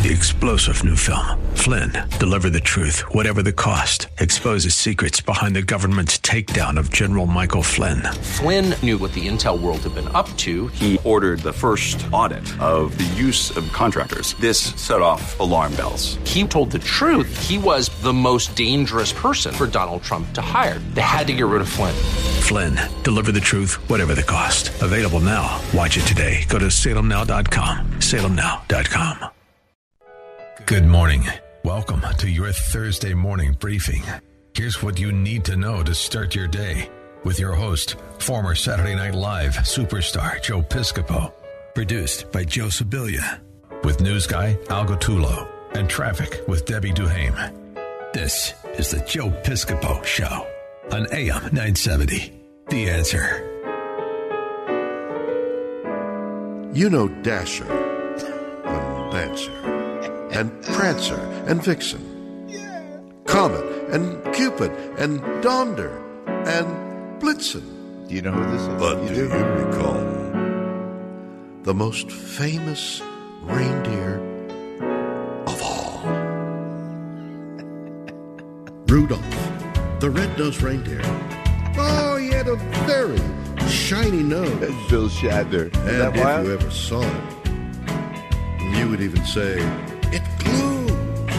The explosive new film, Flynn, deliver the truth, whatever the cost. Exposes secrets behind the government's takedown of General Michael Flynn. Flynn knew what the intel world had been up to. He ordered the first audit of the use of contractors. This set off alarm bells. He told the truth. He was the most dangerous person for Donald Trump to hire. They had to get rid of Flynn. Flynn, deliver the truth, whatever the cost. Available now. Watch it today. Go to salemnow.com. salemnow.com. Good morning. Welcome to your Thursday morning briefing. Here's what you need to know to start your day with your host, former Saturday Night Live superstar Joe Piscopo. Produced by Joe Sibilia. With news guy Al Gattullo and traffic with Debbie Duhame. This is the Joe Piscopo Show on AM 970. The Answer. You know Dasher and Dancer and Prancer and Vixen, Comet and Cupid and Donder and Blitzen. Do you know who this is? But do you recall the most famous reindeer of all? Rudolph, the red-nosed reindeer. Oh, he had a very shiny nose. That's Bill Shatner. And if you ever saw him, you would even say, "It glows."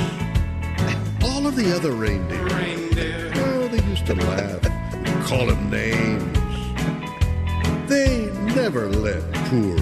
All of the other reindeer, oh, they used to laugh and call him names. They never let poor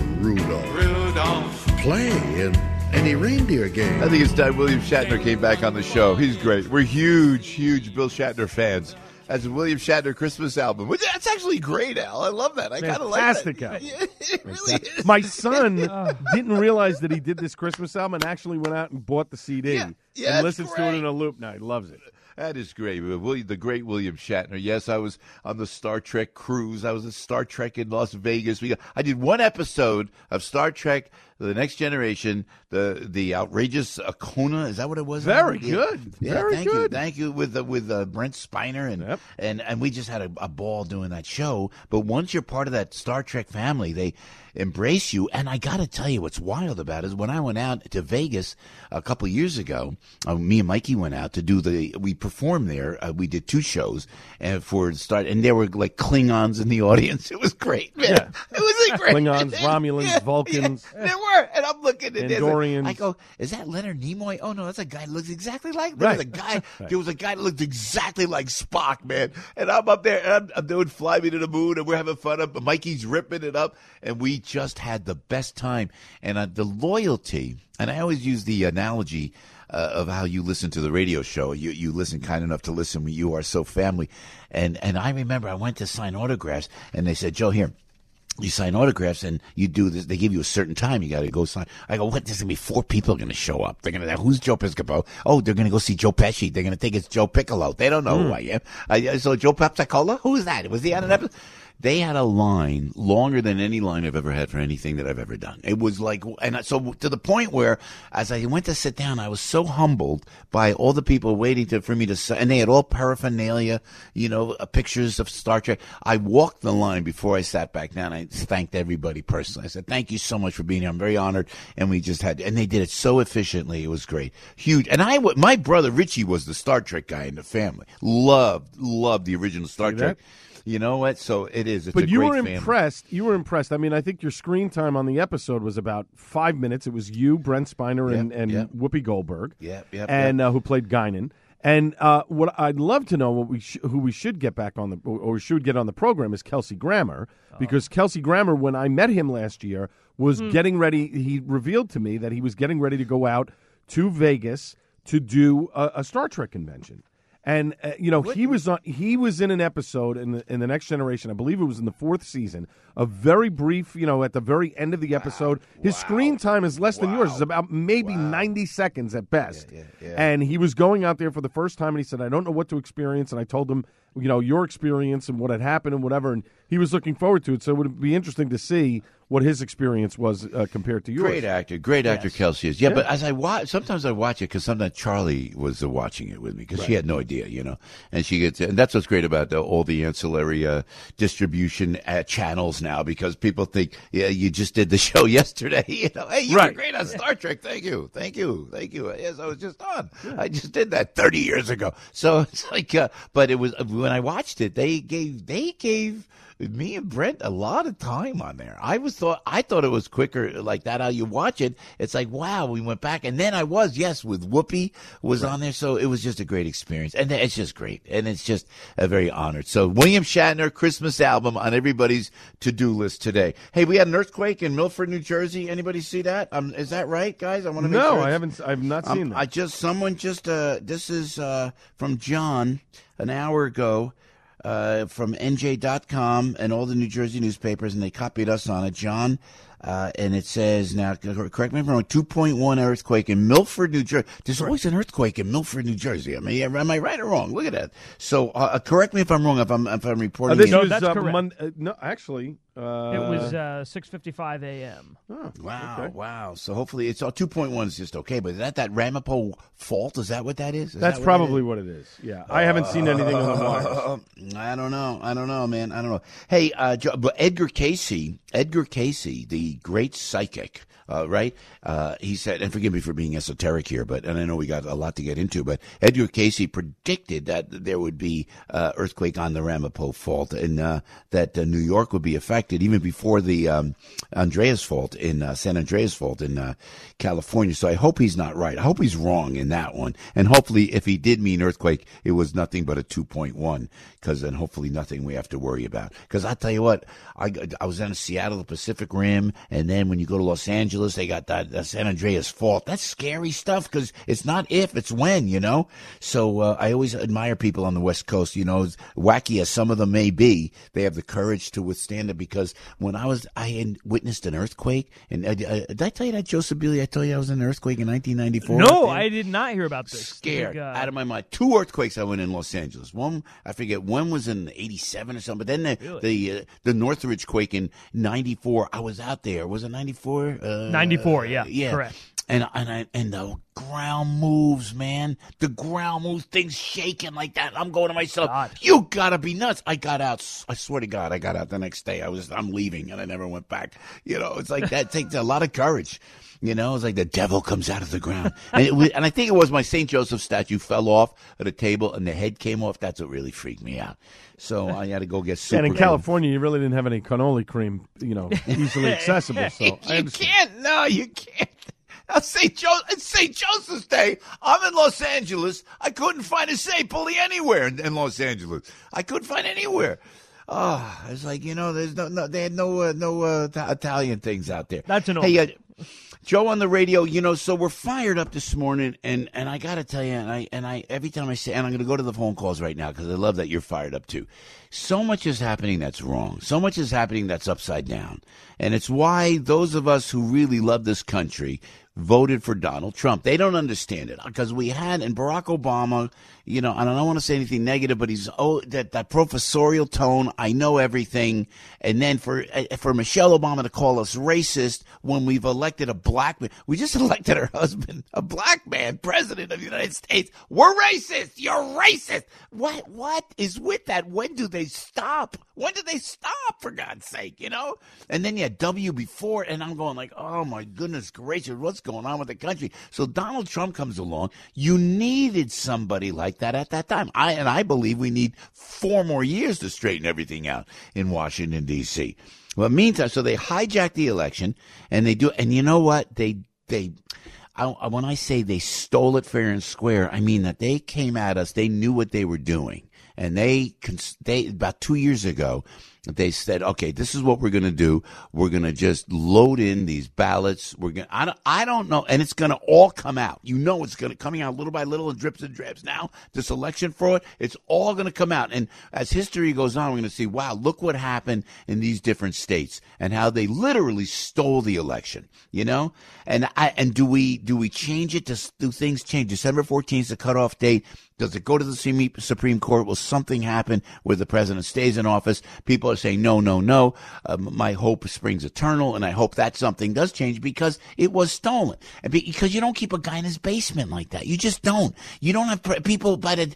Rudolph play in any reindeer game. I think it's time William Shatner came back on the show. He's great. We're huge Bill Shatner fans. That's a William Shatner Christmas album. That's actually great, Al. I love that. I kind of like that. Fantastic album. Yeah, it really is. My son didn't realize that he did this Christmas album and actually went out and bought the CD and listens to it in a loop now. He loves it. That is great. The great William Shatner. Yes, I was on the Star Trek cruise. I was at Star Trek in Las Vegas. I did one episode of Star Trek, The Next Generation, the outrageous Akona. Is that what it was? Very good. Yeah, Very good. Thank you. With Brent Spiner and we just had a ball doing that show. But once you're part of that Star Trek family, they embrace you. And I got to tell you, what's wild about it is when I went out to Vegas a couple of years ago, me and Mikey went out to do we performed there. We did 2 shows and there were like Klingons in the audience. It was great, man. Yeah. It was great. Klingons, Romulans, Vulcans. Yeah, there were. And I'm looking at this. Andorians. I go, is that Leonard Nimoy? Oh, no, that's a guy that looks exactly like Right. There was a guy that looked exactly like Spock, man. And I'm up there, and I'm doing Fly Me to the Moon, and we're having fun. Mikey's ripping it up, and we just had the best time. And the loyalty, and I always use the analogy of how you listen to the radio show. You listen kind enough to listen when you are so family. And I remember I went to sign autographs, and they said, Joe, here. You sign autographs and you do this. They give you a certain time. You got to go sign. I go, what? There's going to be 4 people going to show up. They're going to, who's Joe Piscopo? Oh, they're going to go see Joe Pesci. They're going to think it's Joe Piccolo. They don't know who I am. So Joe Pepsi-Cola? Who is that? Was he on an episode? They had a line longer than any line I've ever had for anything that I've ever done. It was like, and so to the point where as I went to sit down, I was so humbled by all the people waiting for me to, and they had all paraphernalia, pictures of Star Trek. I walked the line before I sat back down. I thanked everybody personally. I said, thank you so much for being here. I'm very honored. And we just and they did it so efficiently. It was great. Huge. And my brother Richie was the Star Trek guy in the family. Loved the original Star Trek. You know what? So it is. It's but a you great were family. impressed. You were impressed. I mean, I think your screen time on the episode was about 5 minutes. It was you, Brent Spiner, and Whoopi Goldberg, who played Guinan. And what I'd love to know, who we should get back on should get on the program is Kelsey Grammer, because Kelsey Grammer, when I met him last year, was getting ready. He revealed to me that he was getting ready to go out to Vegas to do a Star Trek convention. And he was in an episode in the Next Generation. I believe it was in the 4th season. A very brief, at the very end of the episode. His screen time is less than yours. It's about maybe 90 seconds at best. Yeah. And he was going out there for the first time, and he said, "I don't know what to experience." And I told him, your experience and what had happened and whatever. And he was looking forward to it. So it would be interesting to see what his experience was compared to yours. Great actor, Kelsey is. Yeah, but as I watch, sometimes I watch it because sometimes Charlie was watching it with me because she had no idea, and she gets, and that's what's great about all the ancillary distribution channels now, because people think, you just did the show yesterday, hey, you were great on Star Trek, thank you. Yes, I was just on. Yeah. I just did that 30 years ago. So it's like, but it was, when I watched it, they gave me and Brent a lot of time on there. I thought it was quicker like that. How you watch it, it's like, wow, we went back, and then with Whoopi was on there, so it was just a great experience, and it's just great, and it's just a very honored. So William Shatner Christmas album on everybody's to-do list today. Hey, we had an earthquake in Milford, New Jersey. Anybody see that? Is that right, guys? I want to make sure. No, I haven't. I've not seen that. This is from John an hour ago. From NJ.com and all the New Jersey newspapers, and they copied us on it, John. And it says, now, correct me if I'm wrong, 2.1 earthquake in Milford, New Jersey. There's always an earthquake in Milford, New Jersey. I mean, am I right or wrong? Look at that. So, correct me if I'm wrong, if I'm reporting. That's correct. No, actually. It was 6:55 a.m. Oh, wow, okay. Wow. So hopefully it's all 2.1 is just okay. But is that Ramapo fault? Is that what that is? That's probably what it is. Yeah. I haven't seen anything on the wires. I don't know, man. I don't know. Hey, but Edgar Cayce, the great psychic, right? He said, and forgive me for being esoteric here, and I know we got a lot to get into, but Edgar Cayce predicted that there would be earthquake on the Ramapo fault, and that New York would be affected even before the Andreas fault in San Andreas fault in California. So I hope he's not right. I hope he's wrong in that one. And hopefully, if he did mean earthquake, it was nothing but a 2.1, because then hopefully nothing we have to worry about. Because I tell you what, I was in Seattle, the Pacific Rim, and then when you go to Los Angeles, they got that San Andreas fault. That's scary stuff, because it's not if, it's when, So I always admire people on the West Coast, as wacky as some of them may be, they have the courage to withstand it. Because when I had witnessed an earthquake, and did I tell you that, Joe Sabili? I told you I was in an earthquake in 1994. No, I did not hear about this. Scared out of my mind. 2 earthquakes I went in Los Angeles. One, I forget, one was in 87 or something. But then the Northridge quake in 94. I was out there. Was it 94? 94, yeah, correct. And the ground moves, man. The ground moves, things shaking like that. I'm going to myself, God, you gotta be nuts. I got out. I swear to God, I got out the next day. I'm leaving, and I never went back. It's like that takes a lot of courage. It's like the devil comes out of the ground. And I think it was my St. Joseph statue fell off at a table and the head came off. That's what really freaked me out. So I had to go get super. And in California, you really didn't have any cannoli cream, easily accessible. So you can't. Now, St. Joseph's Day, I'm in Los Angeles. I couldn't find a St. Pauli anywhere in Los Angeles. I couldn't find anywhere. Oh, it's like, there's they had no Italian things out there. That's an Hey, Joe on the radio, so we're fired up this morning, and I got to tell you, and I every time I say, and I'm going to go to the phone calls right now because I love that you're fired up too. So much is happening that's wrong. So much is happening that's upside down. And it's why those of us who really love this country voted for Donald Trump. They don't understand it, because we had, and Barack Obama, and I don't want to say anything negative, but he's that professorial tone. I know everything. And then for Michelle Obama to call us racist when we've elected a black man, we just elected her husband, a black man, president of the United States. We're racist. You're racist. What is with that? When do they stop? When do they stop, for God's sake, And then you had W before, and I'm going like, oh my goodness gracious, what's going on with the country? So Donald Trump comes along. You needed somebody like that at that time. I believe we need 4 more years to straighten everything out in Washington, D.C. Well, meantime, so they hijacked the election, and they do, and you know what? When I say they stole it fair and square, I mean that they came at us. They knew what they were doing. And they about 2 years ago, they said, okay, this is what we're going to do. We're going to just load in these ballots. I don't know. And it's going to all come out. It's going to coming out little by little in drips and drabs. Now, this election fraud, it's all going to come out. And as history goes on, we're going to see, wow, look what happened in these different states and how they literally stole the election, And do we change it? Do things change? December 14th is the cutoff date. Does it go to the Supreme Court? Will something happen where the president stays in office? People people are saying, no, no, no. My hope springs eternal, and I hope that something does change because it was stolen. Because you don't keep a guy in his basement like that. You just don't. You don't have people by the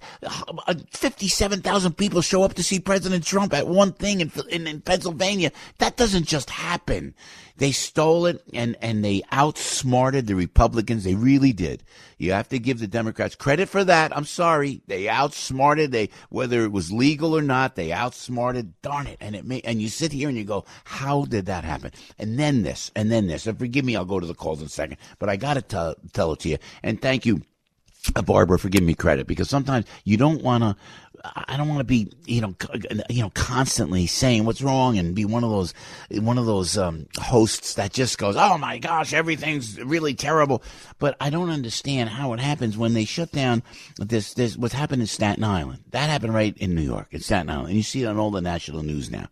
57,000 people show up to see President Trump at one thing in Pennsylvania. That doesn't just happen. They stole it, and they outsmarted the Republicans. They really did. You have to give the Democrats credit for that. I'm sorry. They outsmarted. Whether it was legal or not, they outsmarted. Darn it. And you sit here and you go, how did that happen? And then this, and then this. And forgive me, I'll go to the calls in a second. But I got to tell it to you. And thank you, Barbara, for giving me credit, because sometimes you don't want to. I don't want to be, constantly saying what's wrong and be one of those hosts that just goes, oh my gosh, everything's really terrible. But I don't understand how it happens when they shut down this what's happened in Staten Island. That happened right in New York, in Staten Island, and you see it on all the national news now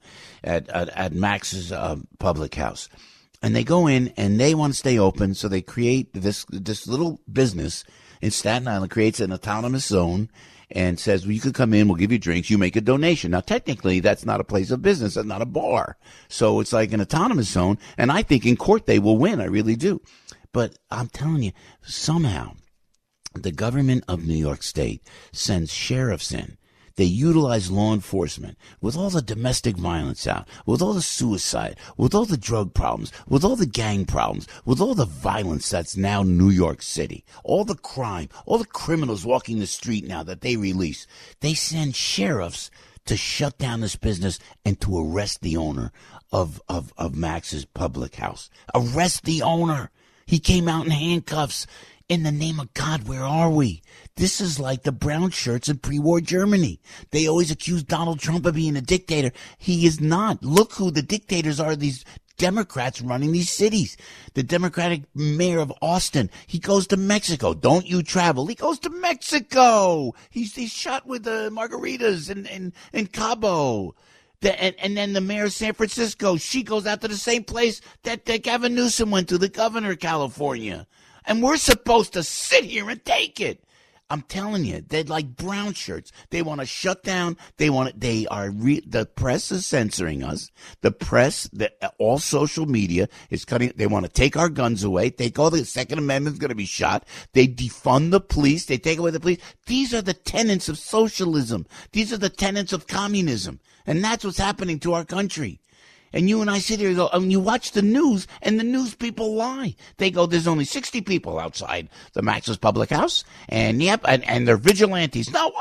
at Max's Public House. And they go in and they want to stay open, so they create this little business in Staten Island, creates an autonomous zone, and says, well, you could come in, we'll give you drinks, you make a donation. Now, technically, that's not a place of business. That's not a bar. So it's like an autonomous zone, and I think in court they will win. I really do. But I'm telling you, somehow the government of New York State sends sheriffs in. They utilize law enforcement with all the domestic violence out, with all the suicide, with all the drug problems, with all the gang problems, with all the violence that's now New York City, all the crime, all the criminals walking the street now that they release. They send sheriffs to shut down this business and to arrest the owner of Max's Public House. Arrest the owner. He came out in handcuffs. In the name of God, where are we? This is like the brown shirts in pre-war Germany. They always accuse Donald Trump of being a dictator. He is not. Look who the dictators are, these Democrats running these cities. The Democratic mayor of Austin, he goes to Mexico. Don't you travel. He goes to Mexico. He's shot with margaritas in Cabo. And then the mayor of San Francisco, she goes out to the same place that Gavin Newsom went to, the governor of California. And we're supposed to sit here and take it. I'm telling you, they're like brown shirts. They want to shut down. The press is censoring us. The press, all social media is cutting. They want to take our guns away. The Second Amendment's going to be shot. They defund the police. They take away the police. These are the tenets of socialism. These are the tenets of communism. And that's what's happening to our country. And you and I sit here and go, and you watch the news, and the news people lie. They go, there's only 60 people outside the Max's Public House, and they're vigilantes. No,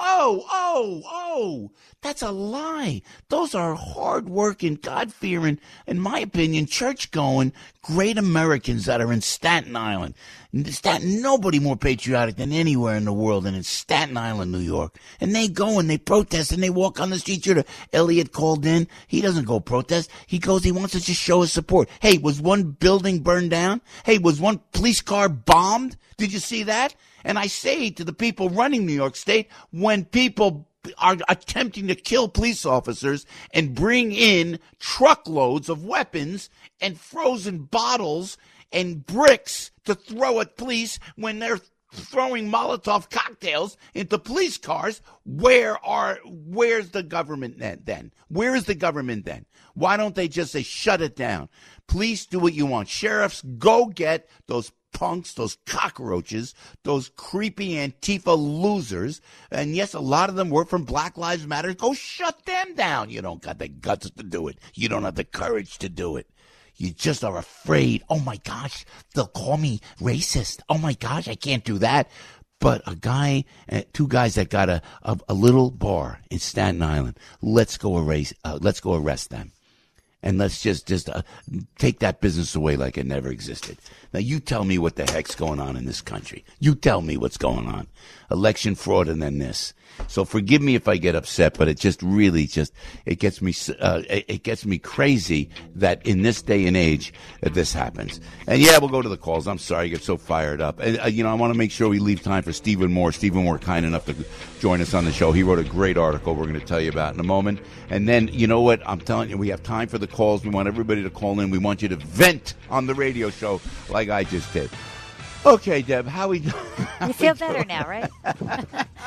that's a lie. Those are hard-working, God-fearing, in my opinion, church-going, great Americans that are in Staten Island. Nobody more patriotic than anywhere in the world than in Staten Island, New York. And they go and they protest and they walk on the streets. Elliot called in. He doesn't go protest. He wants to just show his support. Hey, was one building burned down? Hey, was one police car bombed? Did you see that? And I say to the people running New York State, when people are attempting to kill police officers and bring in truckloads of weapons and frozen bottles and bricks to throw at police, when they're throwing Molotov cocktails into police cars, where's the government then? Where is the government then? Why don't they just say, shut it down? Police, do what you want. Sheriffs, go get those punks, those cockroaches, those creepy Antifa losers. And yes, a lot of them work from Black Lives Matter. Go shut them down. You don't got the guts to do it. You don't have the courage to do it. You just are afraid. Oh my gosh, they'll call me racist. Oh my gosh, I can't do that. But two guys that got a little bar in Staten Island. Let's go arrest them. And let's just take that business away like it never existed. Now, you tell me what the heck's going on in this country. You tell me what's going on. Election fraud and then this. So forgive me if I get upset, but it just really it gets me crazy that in this day and age this happens. And yeah, we'll go to the calls. I'm sorry, I get so fired up. And I want to make sure we leave time for Stephen Moore. Stephen Moore, kind enough to join us on the show. He wrote a great article we're going to tell you about in a moment. And then, you know what? I'm telling you, we have time for the calls. We want everybody to call in. We want you to vent on the radio show like I just did. Okay, Deb, how we doing? You feel better now, right?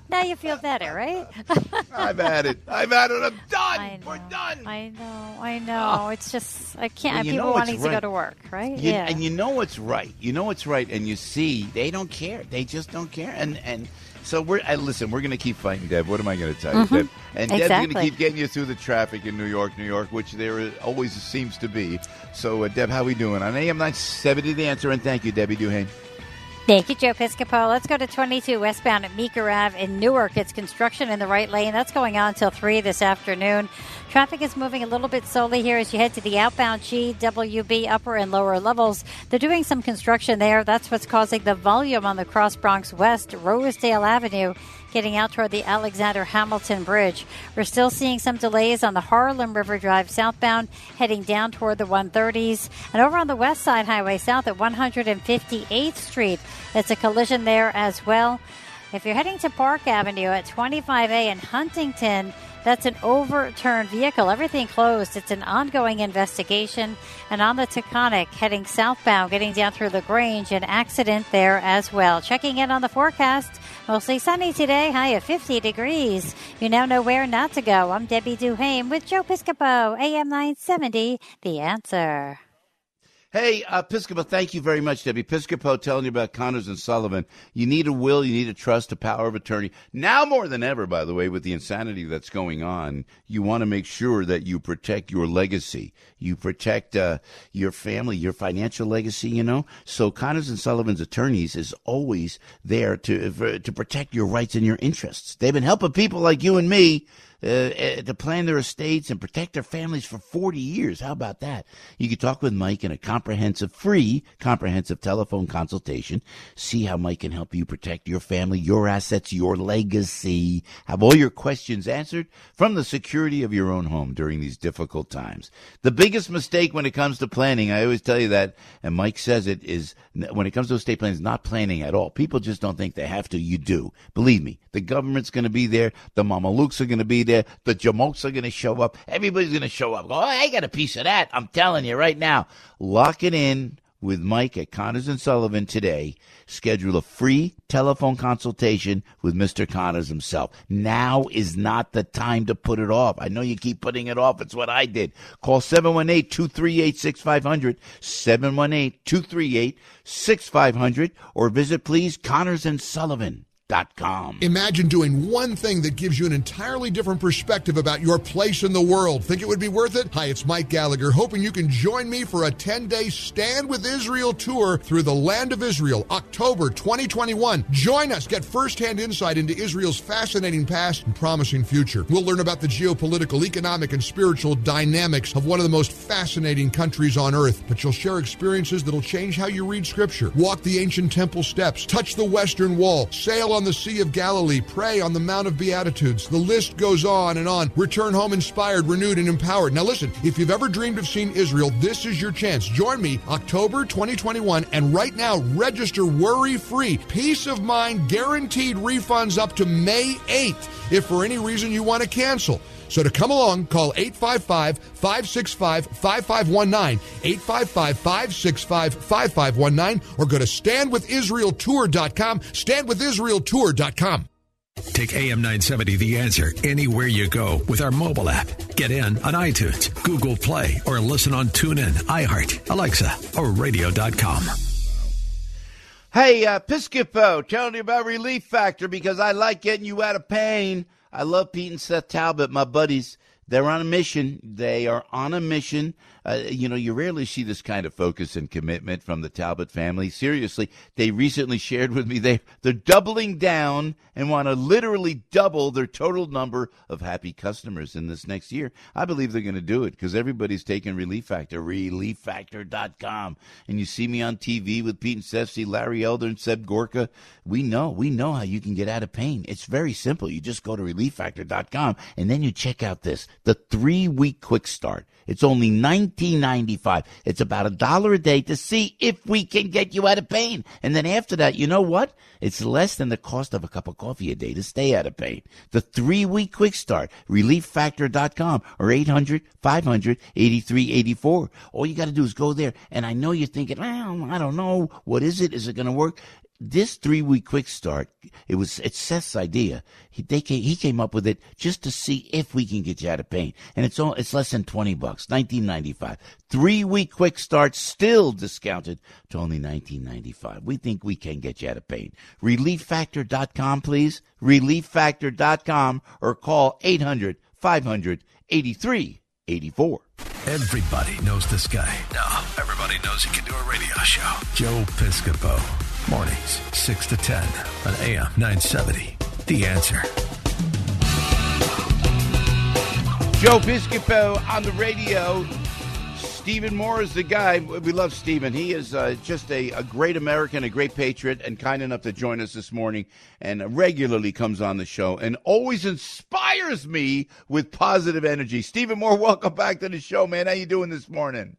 Now you feel better, right? I've had it. I'm done. We're done. I know. It's just, I can't. Well, people wanting to go to work, right? Yeah. And you know what's right. And you see, they don't care. They just don't care. And so listen, we're going to keep fighting, Deb. What am I going to tell you, Deb? And Deb's going to keep getting you through the traffic in New York, which there always seems to be. So, Deb, how we doing? On AM 970, The Answer, and thank you, Debbie Duhane. Thank you, Joe Piscopo. Let's go to 22 westbound at Meeker Ave in Newark. It's construction in the right lane. That's going on until 3 this afternoon. Traffic is moving a little bit slowly here as you head to the outbound GWB upper and lower levels. They're doing some construction there. That's what's causing the volume on the Cross Bronx West, Rosedale Avenue, getting out toward the Alexander Hamilton Bridge. We're still seeing some delays on the Harlem River Drive southbound, heading down toward the 130s. And over on the West Side Highway South at 158th Street, it's a collision there as well. If you're heading to Park Avenue at 25A in Huntington, that's an overturned vehicle. Everything closed. It's an ongoing investigation. And on the Taconic, heading southbound, getting down through LaGrange, an accident there as well. Checking in on the forecast. Mostly sunny today, high of 50 degrees. You now know where not to go. I'm Debbie Duhane with Joe Piscopo, AM 970, The Answer. Hey, Piscopo, thank you very much, Debbie. Piscopo telling you about Connors and Sullivan. You need a will, you need a trust, a power of attorney. Now more than ever, by the way, with the insanity that's going on, you want to make sure that you protect your legacy. You protect your family, your financial legacy, So Connors and Sullivan's attorneys is always there to protect your rights and your interests. They've been helping people like you and me to plan their estates and protect their families for 40 years. How about that? You can talk with Mike in a free comprehensive telephone consultation. See how Mike can help you protect your family, your assets, your legacy. Have all your questions answered from the security of your own home during these difficult times. The biggest mistake when it comes to planning, I always tell you that, and Mike says it, is when it comes to estate planning, is not planning at all. People just don't think they have to. You do. Believe me, the government's going to be there. The Mamalukes are going to be there. The Jamokes are going to show up. Everybody's going to show up. Go, I got a piece of that. I'm telling you right now. Lock it in with Mike at Connors and Sullivan today. Schedule a free telephone consultation with Mr. Connors himself. Now is not the time to put it off. I know you keep putting it off. It's what I did. Call 718-238-6500, 718-238-6500, or visit, please, ConnorsandSullivan.com. Imagine doing one thing that gives you an entirely different perspective about your place in the world. Think it would be worth it? Hi, it's Mike Gallagher, hoping you can join me for a 10-day Stand With Israel tour through the land of Israel, October 2021. Join us. Get firsthand insight into Israel's fascinating past and promising future. We'll learn about the geopolitical, economic, and spiritual dynamics of one of the most fascinating countries on earth. But you'll share experiences that'll change how you read Scripture, walk the ancient temple steps, touch the Western Wall, sail on the Sea of Galilee, pray on the Mount of Beatitudes. The list goes on and on. Return home inspired, renewed, and empowered. Now listen, if you've ever dreamed of seeing Israel, this is your chance. Join me October 2021, and right now register worry-free. Peace of mind, guaranteed refunds up to May 8th if for any reason you want to cancel. So to come along, call 855-565-5519, 855-565-5519, or go to standwithisraeltour.com, standwithisraeltour.com. Take AM 970 The Answer anywhere you go with our mobile app. Get in on iTunes, Google Play, or listen on TuneIn, iHeart, Alexa, or radio.com. Hey, Piscopo, telling you about Relief Factor because I like getting you out of pain. I love Pete and Seth Talbot, my buddies. They're on a mission. They are on a mission. You rarely see this kind of focus and commitment from the Talbot family. Seriously, they recently shared with me they're doubling down and want to literally double their total number of happy customers in this next year. I believe they're going to do it because everybody's taking Relief Factor, ReliefFactor.com. And you see me on TV with Pete and Seth, see Larry Elder and Seb Gorka. We know how you can get out of pain. It's very simple. You just go to ReliefFactor.com and then you check out the 3-week quick start. It's only $19.95. It's about $1 a day to see if we can get you out of pain. And then after that, you know what? It's less than the cost of a cup of coffee a day to stay out of pain. The 3-week quick start, ReliefFactor.com or 800-500-8384. All you got to do is go there. And I know you're thinking, I don't know. What is it? Is it going to work? this 3-week quick start, it's Seth's idea. He came up with it just to see if we can get you out of pain. And it's less than $20, $19.95. 3-week quick start, still discounted to only $19.95. We think we can get you out of pain. ReliefFactor.com, please. ReliefFactor.com, or call 800-500-8384. Everybody knows this guy. Now, everybody knows he can do a radio show. Joe Piscopo. Mornings, 6 to 10 on AM 970. The Answer. Joe Piscopo on the radio. Stephen Moore is the guy. We love Stephen. He is just a great American, a great patriot, and kind enough to join us this morning, and regularly comes on the show and always inspires me with positive energy. Stephen Moore, welcome back to the show, man. How you doing this morning?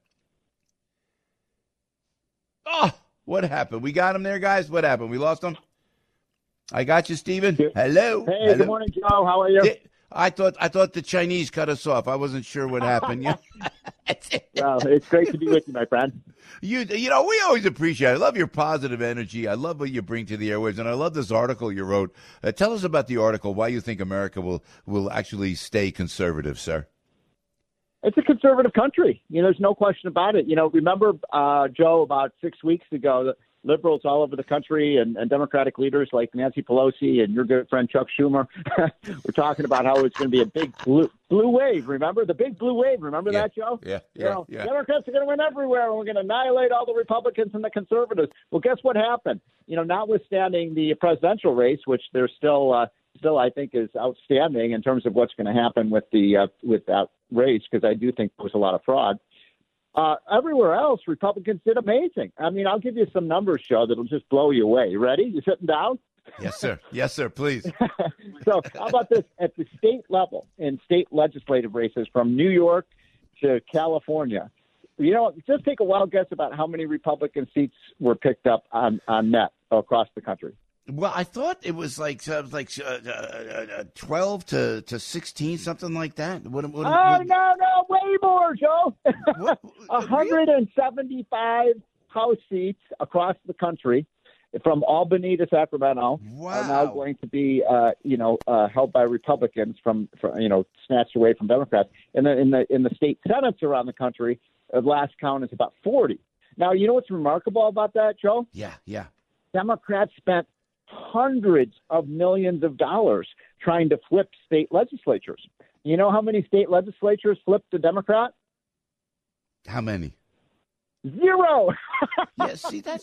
Oh, what happened? We got him there, guys? What happened? We lost him? I got you, Stephen. Hello. Hey, Hello. Good morning, Joe. How are you? I thought the Chinese cut us off. I wasn't sure what happened. Well, it's great to be with you, my friend. You know, we always appreciate it. I love your positive energy. I love what you bring to the airwaves, and I love this article you wrote. Tell us about the article, why you think America will actually stay conservative, sir. It's a conservative country. There's no question about it. Remember, Joe, about 6 weeks ago, the liberals all over the country and Democratic leaders like Nancy Pelosi and your good friend Chuck Schumer were talking about how it's going to be a big blue wave. Remember the big blue wave? Remember that, Joe? Yeah. Democrats are going to win everywhere, and we're going to annihilate all the Republicans and the conservatives. Well, guess what happened? Notwithstanding the presidential race, which there's still I think is outstanding in terms of what's going to happen with that race, because I do think there was a lot of fraud. Everywhere else, Republicans did amazing. I mean, I'll give you some numbers, Joe, that'll just blow you away. You ready? You sitting down? Yes, sir. Yes, sir. Please. So how about this? At the state level, in state legislative races from New York to California, just take a wild guess about how many Republican seats were picked up on net across the country. Well, I thought it was like 12 to 16, something like that. No, way more, Joe. 175 House seats across the country, from Albany to Sacramento, are now going to be, held by Republicans from snatched away from Democrats. And then in the state senates around the country, the last count is about 40. Now, you know what's remarkable about that, Joe? Yeah. Democrats spent hundreds of millions of dollars trying to flip state legislatures. You know how many state legislatures flipped to Democrat? How many? 0. Yeah,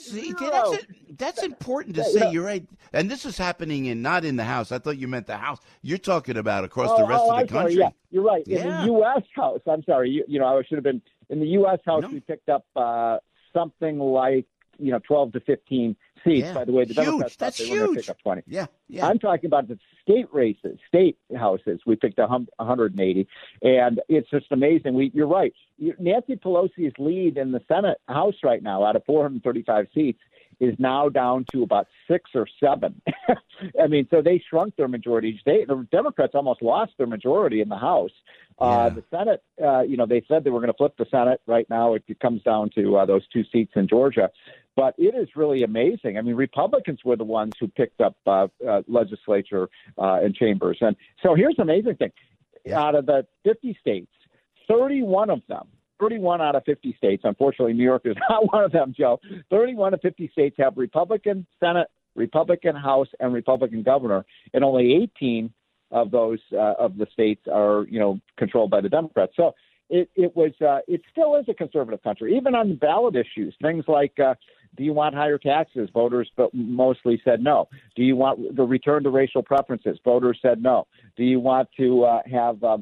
that's important to say. You're right. And this is happening not in the House. I thought you meant the House. You're talking about across the rest of the country. Sorry, yeah, you're right. In the U.S. House, I'm sorry. I should have been in the U.S. House. No. We picked up something like 12 to 15 seats. Yeah. By the way, the Democrats That's they huge. were going to pick up 20. Yeah. I'm talking about the state races, state houses. We picked 180, and it's just amazing. You're right. Nancy Pelosi's lead in the Senate House right now, out of 435 seats, is now down to about 6 or 7. I mean, so they shrunk their majority. The Democrats almost lost their majority in the House. The Senate, they said they were going to flip the Senate. Right now, it comes down to those 2 seats in Georgia. But it is really amazing. I mean, Republicans were the ones who picked up legislature and chambers. And so here's the amazing thing. Out of the 50 states, 31 out of 50 states, unfortunately, New York is not one of them, Joe. 31 of 50 states have Republican Senate, Republican House, and Republican governor, and only 18 of those of the states are, controlled by the Democrats. So it still is a conservative country, even on ballot issues. Things like, do you want higher taxes? Voters mostly said no. Do you want the return to racial preferences? Voters said no. Do you want to have do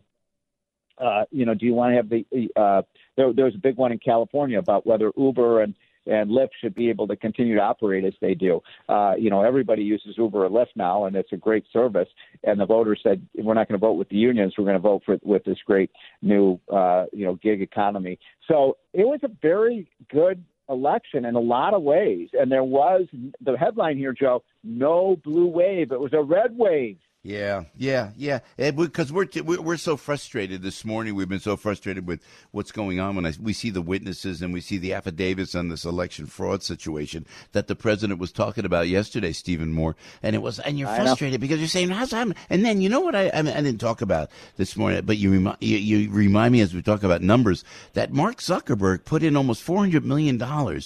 you want to have there was a big one in California about whether Uber and Lyft should be able to continue to operate as they do. Everybody uses Uber or Lyft now, and it's a great service. And the voters said, we're not going to vote with the unions. We're going to vote with this great new, gig economy. So it was a very good election in a lot of ways. And there was the headline here, Joe, no blue wave. It was a red wave. Yeah. Because we're so frustrated this morning. We've been so frustrated with what's going on when we see the witnesses and we see the affidavits on this election fraud situation that the president was talking about yesterday, Stephen Moore. And you're frustrated because you're saying, how's that happen? And then you know what I didn't talk about this morning, but you remind me as we talk about numbers that Mark Zuckerberg put in almost $400 million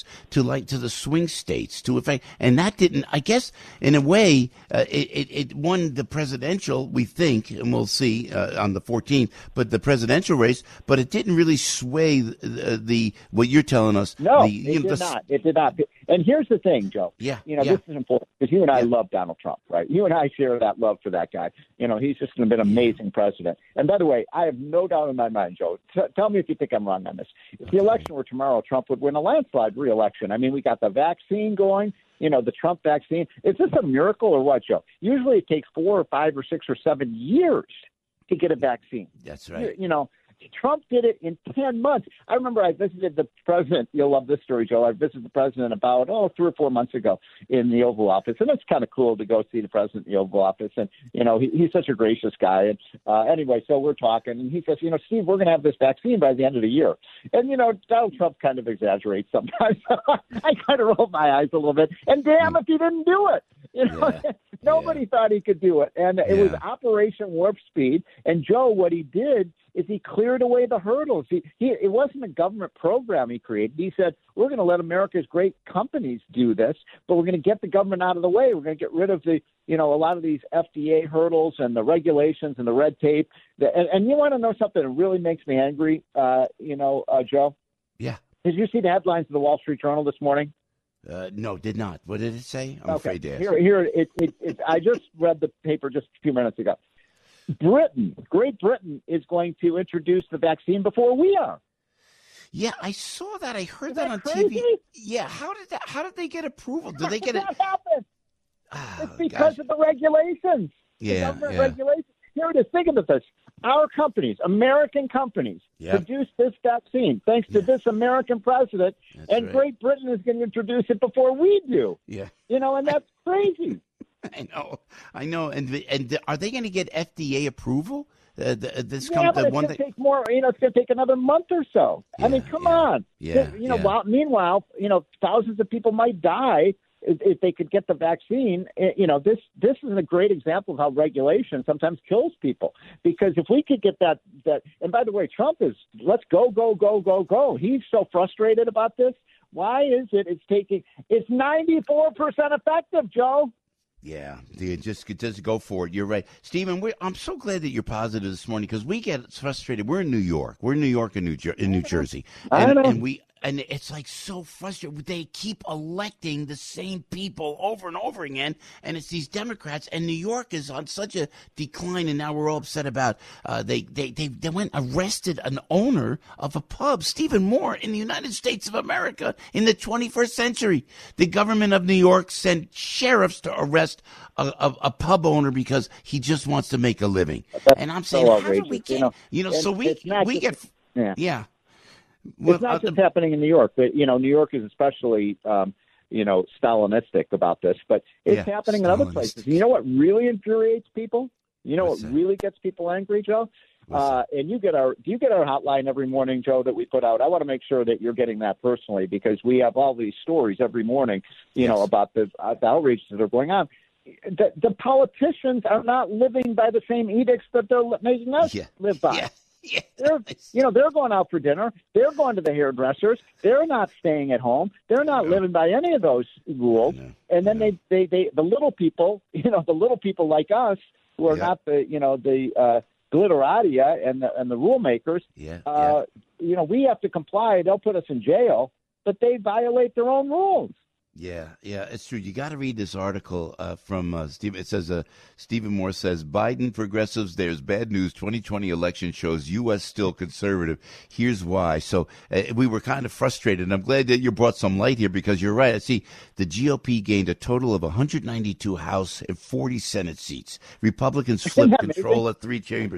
to the swing states to affect, and that didn't. I guess in a way it won the presidential, we think, and we'll see on the 14th, but the presidential race, but it didn't really sway the what you're telling us. No, it did not. And here's the thing, Joe. Yeah. This is important because you and I love Donald Trump, right? You and I share that love for that guy. He's just been an amazing president. And by the way, I have no doubt in my mind, Joe. Tell me if you think I'm wrong on this. If the election were tomorrow, Trump would win a landslide re-election. I mean, we got the vaccine going. The Trump vaccine. Is this a miracle or what, Joe? Usually it takes 4 or 5 or 6 or 7 years to get a vaccine. That's right. Trump did it in 10 months. I remember I visited the president. You'll love this story, Joe. I visited the president about 3 or 4 months ago in the Oval Office, and it's kind of cool to go see the president in the Oval Office. And he's such a gracious guy. And anyway, so we're talking, and he says, Steve, we're going to have this vaccine by the end of the year. And Donald Trump kind of exaggerates sometimes. I kind of roll my eyes a little bit. And damn if he didn't do it. Nobody thought he could do it, and it was Operation Warp Speed. And Joe, what he did is he cleared away the hurdles. It wasn't a government program he created. He said, we're going to let America's great companies do this, but we're going to get the government out of the way. We're going to get rid of a lot of these FDA hurdles and the regulations and the red tape. And you want to know something that really makes me angry, Joe? Yeah. Did you see the headlines of the Wall Street Journal this morning? No, did not. What did it say? I'm afraid to ask. Here, I just read the paper just a few minutes ago. Great Britain is going to introduce the vaccine before we are. Yeah, I saw that. I heard that on crazy? TV. Yeah, how did they get approval? Did they get it? That happen? It's because of the regulations. Yeah, the government regulations. Here it is. Think about this. Our companies, American companies, produce this vaccine thanks to this American president, and Great Britain is going to introduce it before we do. Yeah. And that's crazy. I know. And are they going to get FDA approval? But it's going to take more. It's going to take another month or so. I mean, come on. Meanwhile, thousands of people might die if they could get the vaccine. This is a great example of how regulation sometimes kills people. Because if we could get that, and by the way, Trump is let's go. He's so frustrated about this. Why is it? It's 94% effective, Joe. Yeah, just go for it. You're right, Stephen. I'm so glad that you're positive this morning because we get frustrated. We're in New York. We're in New York and New Jersey, and it's like so frustrating. They keep electing the same people over and over again, and it's these Democrats. And New York is on such a decline, and now we're all upset about they went arrested an owner of a pub, Stephen Moore, in the United States of America in the 21st century. The government of New York sent sheriffs to arrest a pub owner because he just wants to make a living. And I'm saying, how do we get we get yeah. Well, it's not just happening in New York, but New York is especially Stalinistic about this, but it's happening in other places. You know what really infuriates people? You know what really gets people angry, Joe? And do you get our hotline every morning, Joe, that we put out? I want to make sure that you're getting that personally because we have all these stories every morning, about the outrages that are going on. The politicians are not living by the same edicts that they're making us live by. Yeah. They're going out for dinner. They're going to the hairdressers. They're not staying at home. They're not living by any of those rules. And then they the little people, the little people like us who are not the glitterati and the rule makers. We have to comply. They'll put us in jail, but they violate their own rules. Yeah, it's true. You got to read this article from Stephen. It says, Stephen Moore says, Biden progressives, there's bad news. 2020 election shows U.S. still conservative. Here's why. So we were kind of frustrated, and I'm glad that you brought some light here because you're right. See, the GOP gained a total of 192 House and 40 Senate seats. Republicans flipped control of 3 chambers.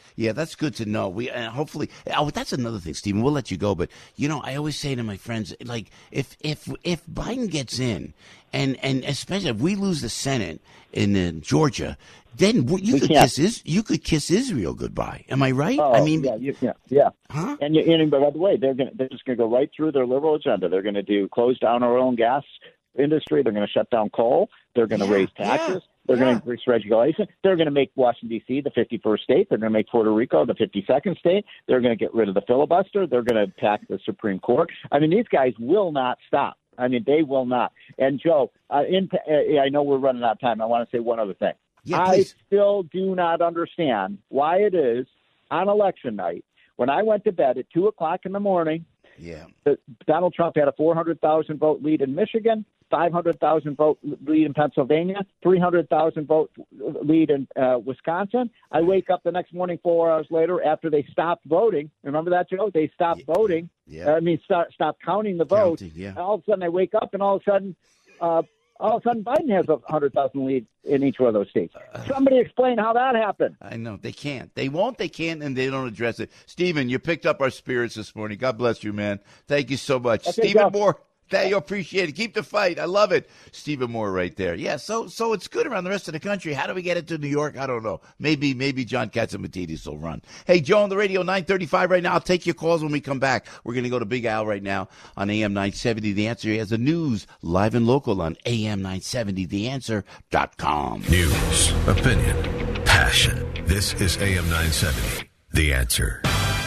Yeah, that's good to know. We hopefully. Oh, that's another thing, Stephen. We'll let you go, but I always say to my friends, like, if Biden gets in, and especially if we lose the Senate in Georgia, then you could kiss Israel goodbye. Am I right? Oh, I mean, yeah. Huh? And by the way, they're just going to go right through their liberal agenda. They're going to close down our oil and gas industry. They're going to shut down coal. They're going to raise taxes. Yeah. They're going to increase regulation. They're going to make Washington, D.C. the 51st state. They're going to make Puerto Rico the 52nd state. They're going to get rid of the filibuster. They're going to attack the Supreme Court. I mean, these guys will not stop. I mean, they will not. And, Joe, I know we're running out of time. I want to say one other thing. Yeah, I still do not understand why it is on election night, when I went to bed at 2 o'clock in the morning, Donald Trump had a 400,000 vote lead in Michigan, 500,000 vote lead in Pennsylvania, 300,000 vote lead in Wisconsin. I wake up the next morning 4 hours later after they stopped voting. Remember that, Joe? They stopped voting. Yeah. Stopped counting the votes. Yeah. All of a sudden I wake up and all of a sudden Biden has a 100,000 lead in each one of those states. Somebody explain how that happened. I know. They can't. They won't. They can't, and they don't address it. Stephen, you picked up our spirits this morning. God bless you, man. Thank you so much. Okay, Stephen Moore. Thank you. Appreciate it. Keep the fight. I love it. Stephen Moore right there. Yeah, so it's good around the rest of the country. How do we get it to New York? I don't know. Maybe John Catsimatidis will run. Hey, Joe on the radio, 9:35 right now. I'll take your calls when we come back. We're going to go to Big Al right now on AM 970. The Answer. He has the news live and local on AM 970, theanswer.com. News, opinion, passion. This is AM 970, The Answer.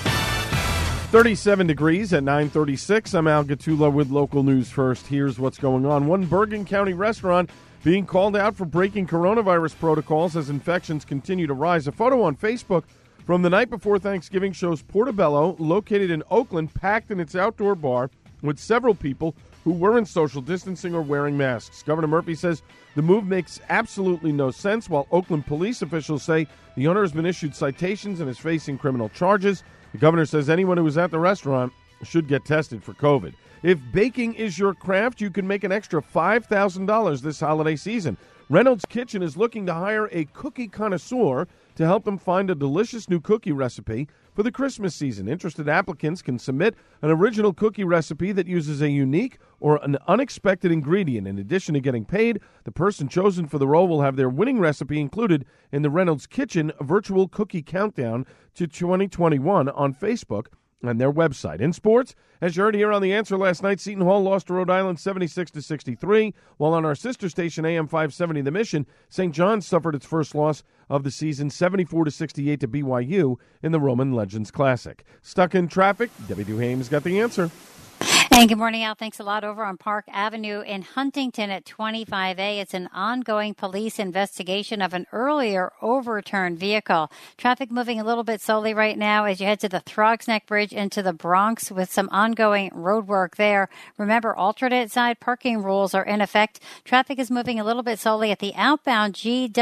37 degrees at 9:36. I'm Al Gattullo with local news first. Here's what's going on. One Bergen County restaurant being called out for breaking coronavirus protocols as infections continue to rise. A photo on Facebook from the night before Thanksgiving shows Portobello, located in Oakland, packed in its outdoor bar with several people who weren't social distancing or wearing masks. Governor Murphy says the move makes absolutely no sense, while Oakland police officials say the owner has been issued citations and is facing criminal charges. The governor says anyone who was at the restaurant should get tested for COVID. If baking is your craft, you can make an extra $5,000 this holiday season. Reynolds Kitchen is looking to hire a cookie connoisseur to help them find a delicious new cookie recipe for the Christmas season. Interested applicants can submit an original cookie recipe that uses a unique or an unexpected ingredient. In addition to getting paid, the person chosen for the role will have their winning recipe included in the Reynolds Kitchen virtual cookie countdown to 2021 on Facebook and their website. In sports, as you heard here on The Answer last night, Seton Hall lost to Rhode Island 76-63, while on our sister station AM 570 The Mission, St. John's suffered its first loss of the season, 74-68 to BYU in the Roman Legends Classic. Stuck in traffic, Debbie Duhame's got the answer. And good morning, Al. Thanks a lot. Over on Park Avenue in Huntington at 25A, it's an ongoing police investigation of an earlier overturned vehicle. Traffic moving a little bit slowly right now as you head to the Throgs Neck Bridge into the Bronx with some ongoing road work there. Remember, alternate side parking rules are in effect. Traffic is moving a little bit slowly at the outbound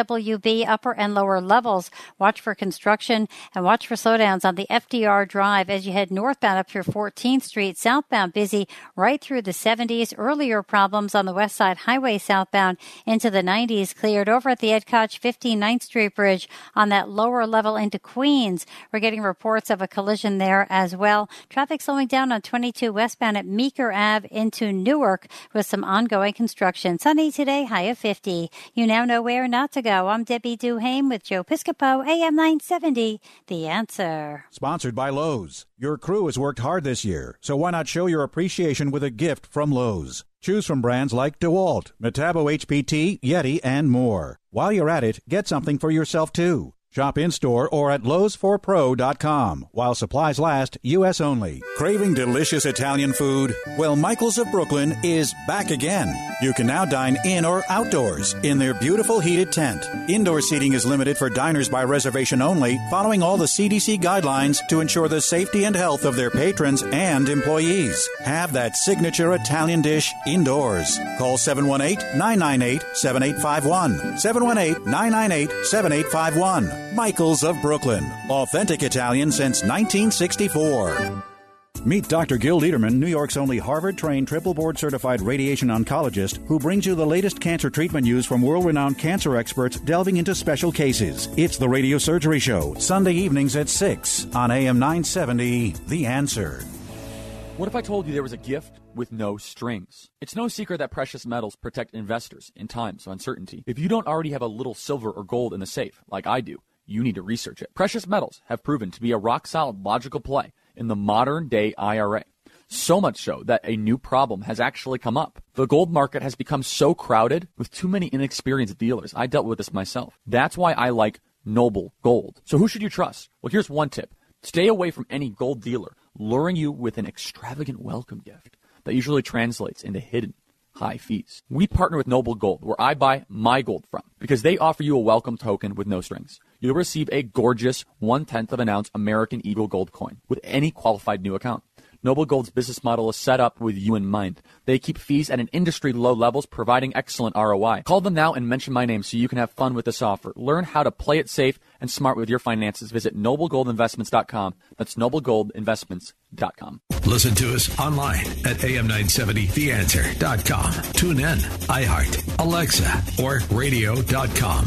GWB upper and lower levels. Watch for construction and watch for slowdowns on the FDR Drive as you head northbound up through 14th Street. Southbound busy right through the 70s. Earlier problems on the West Side Highway southbound into the 90s. Cleared over at the Ed Koch 59th Street Bridge on that lower level into Queens. We're getting reports of a collision there as well. Traffic slowing down on 22 westbound at Meeker Ave into Newark with some ongoing construction. Sunny today, high of 50. You now know where not to go. I'm Debbie Duhame with Joe Piscopo, AM 970, The Answer. Sponsored by Lowe's. Your crew has worked hard this year, so why not show your appreciation with a gift from Lowe's? Choose from brands like DeWalt, Metabo HPT, Yeti, and more. While you're at it, get something for yourself, too. Shop in-store or at lowes4pro.com. While supplies last, U.S. only. Craving delicious Italian food? Well, Michael's of Brooklyn is back again. You can now dine in or outdoors in their beautiful heated tent. Indoor seating is limited for diners by reservation only, following all the CDC guidelines to ensure the safety and health of their patrons and employees. Have that signature Italian dish indoors. Call 718-998-7851. 718-998-7851. Michael's of Brooklyn. Authentic Italian since 1964. Meet Dr. Gil Liederman, New York's only Harvard-trained, triple board-certified radiation oncologist who brings you the latest cancer treatment news from world-renowned cancer experts delving into special cases. It's the Radio Surgery Show, Sunday evenings at 6 on AM 970, The Answer. What if I told you there was a gift with no strings? It's no secret that precious metals protect investors in times of uncertainty. If you don't already have a little silver or gold in the safe, like I do, you need to research it. Precious metals have proven to be a rock-solid, logical play in the modern-day IRA. So much so that a new problem has actually come up. The gold market has become so crowded with too many inexperienced dealers. I dealt with this myself. That's why I like Noble Gold. So who should you trust? Well, here's one tip. Stay away from any gold dealer luring you with an extravagant welcome gift that usually translates into hidden high fees. We partner with Noble Gold, where I buy my gold from, because they offer you a welcome token with no strings. You'll receive a gorgeous 1/10 of an ounce American Eagle gold coin with any qualified new account. Noble Gold's business model is set up with you in mind. They keep fees at an industry low levels, providing excellent ROI. Call them now and mention my name so you can have fun with this offer. Learn how to play it safe and smart with your finances. Visit noblegoldinvestments.com. That's noblegoldinvestments.com. Listen to us online at am970theanswer.com. Tune in, iHeart, Alexa, or radio.com.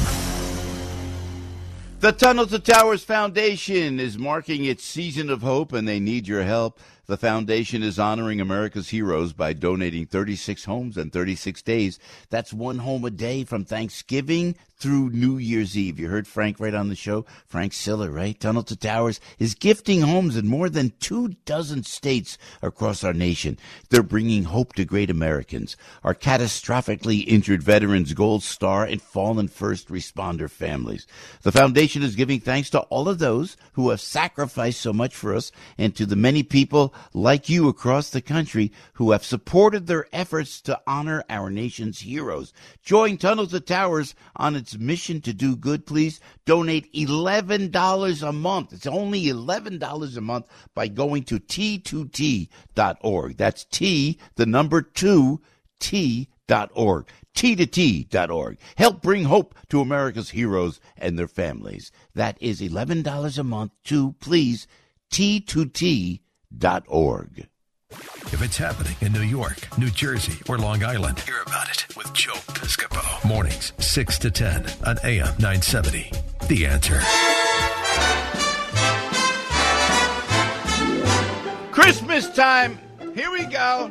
The Tunnel to Towers Foundation is marking its season of hope, and they need your help. The foundation is honoring America's heroes by donating 36 homes in 36 days. That's one home a day from Thanksgiving through New Year's Eve. You heard Frank right on the show. Frank Siller, right? Tunnel to Towers is gifting homes in more than 24 states across our nation. They're bringing hope to great Americans, our catastrophically injured veterans, Gold Star, and fallen first responder families. The foundation is giving thanks to all of those who have sacrificed so much for us, and to the many people like you across the country who have supported their efforts to honor our nation's heroes. Join Tunnel to Towers on its mission to do good. Please donate $11 a month. It's only $11 a month by going to T2T.org. That's T, the number 2, T.org. T2T.org. Help bring hope to America's heroes and their families. That is $11 a month to, please, T2T.org. If it's happening in New York, New Jersey, or Long Island, hear about it with Joe Piscopo. Mornings, 6 to 10 on AM 970. The Answer. Christmas time. Here we go.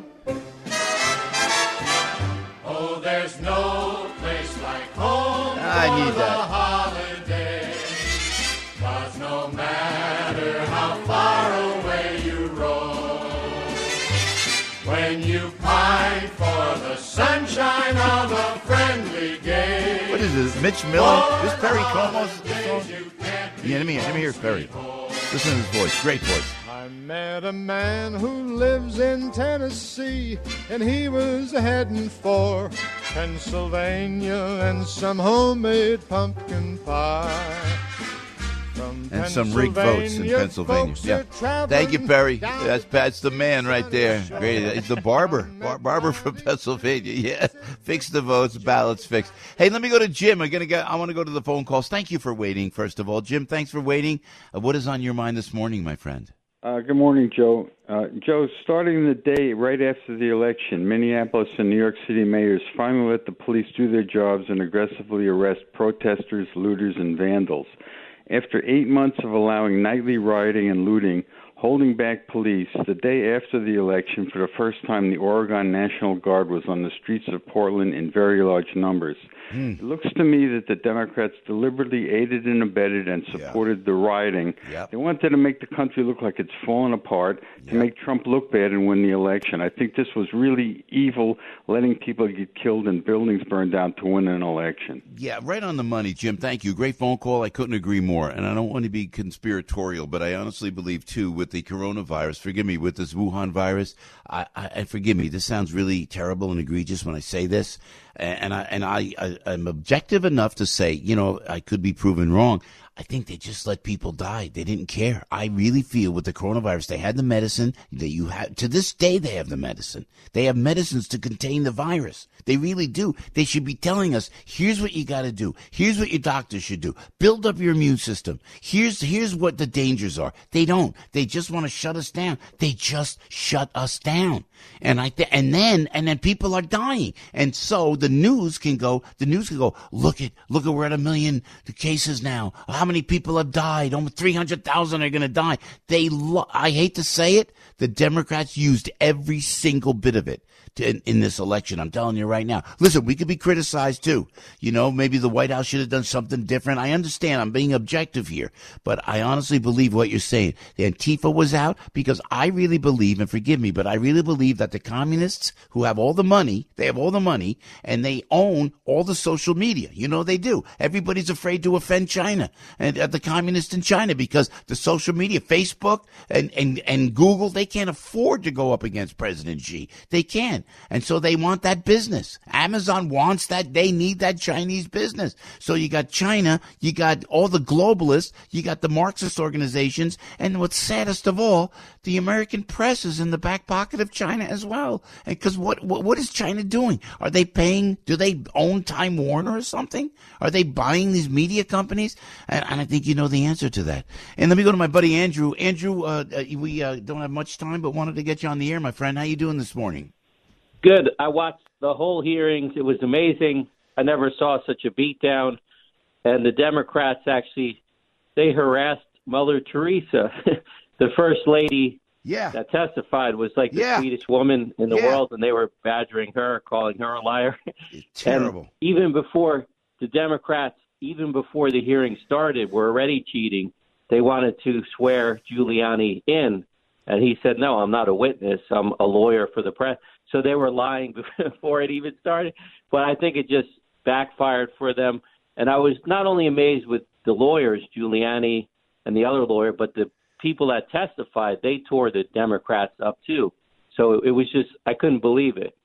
Oh, there's no place like home I need for that. the holiday. 'Cause no matter how far away you roam, when you pine for the sunshine of a friendly game. What is this, Mitch Miller? This Perry Como's song? Yeah, let me hear Perry. Listen to his voice. Great voice. I met a man who lives in Tennessee, and he was heading for Pennsylvania and some homemade pumpkin pie. And some rigged votes in Pennsylvania. Yeah. Thank you, Perry. That's the man right there. Great. It's the barber. Barber from Pennsylvania. Yeah. Fix the votes. Ballots fixed. Hey, let me go to Jim. I want to go to the phone calls. Thank you for waiting, first of all. Jim, thanks for waiting. What is on your mind this morning, my friend? Good morning, Joe. Joe, starting the day right after the election, Minneapolis and New York City mayors finally let the police do their jobs and aggressively arrest protesters, looters, and vandals. After 8 months of allowing nightly rioting and looting, holding back police, the day after the election, for the first time, the Oregon National Guard was on the streets of Portland in very large numbers. It looks to me that the Democrats deliberately aided and abetted and supported the rioting. They wanted to make the country look like it's fallen apart, to make Trump look bad and win the election. I think this was really evil, letting people get killed and buildings burned down to win an election. Yeah, right on the money, Jim. Thank you. Great phone call. I couldn't agree more. And I don't want to be conspiratorial, but I honestly believe, too, with the coronavirus, forgive me, with this Wuhan virus, I forgive me, this sounds really terrible and egregious when I say this. and I'm objective enough to say, I could be proven wrong. I think they just let people die. They didn't care. I really feel with the coronavirus, they had the medicine that you have. To this day, they have the medicine. They have medicines to contain the virus. They really do. They should be telling us, here's what you got to do. Here's what your doctor should do. Build up your immune system. Here's what the dangers are. They don't. They just want to shut us down. They just shut us down. And then people are dying. And so the news can go, look at we're at 1 million cases now. How many people have died? Almost 300,000 are going to die. I hate to say it, the Democrats used every single bit of it in this election. I'm telling you right now. Listen, we could be criticized too. Maybe the White House should have done something different. I understand. I'm being objective here, but I honestly believe what you're saying. The Antifa was out because I really believe, and forgive me, but I really believe that the communists who have all the money, and they own all the social media. They do. Everybody's afraid to offend China and the communists in China because the social media, Facebook and Google, they can't afford to go up against President Xi. They can't. And so they want that business. Amazon wants that. They need that Chinese business. So you got China, you got all the globalists, you got the Marxist organizations, and what's saddest of all, the American press is in the back pocket of China as well. Because what is China doing? Are they paying? Do they own Time Warner or something? Are they buying these media companies? And I think you know the answer to that. And let me go to my buddy Andrew. Andrew, we don't have much time, but wanted to get you on the air, my friend. How you doing this morning? Good. I watched the whole hearings. It was amazing. I never saw such a beatdown. And the Democrats they harassed Mother Teresa, the first lady that testified was like the sweetest woman in the world, and they were badgering her, calling her a liar. Terrible. And even before the Democrats, even before the hearing started, were already cheating. They wanted to swear Giuliani in, and he said, no, I'm not a witness. I'm a lawyer for the press. So they were lying before it even started. But I think it just backfired for them. And I was not only amazed with the lawyers, Giuliani and the other lawyer, but the people that testified, they tore the Democrats up too. So it was just, I couldn't believe it.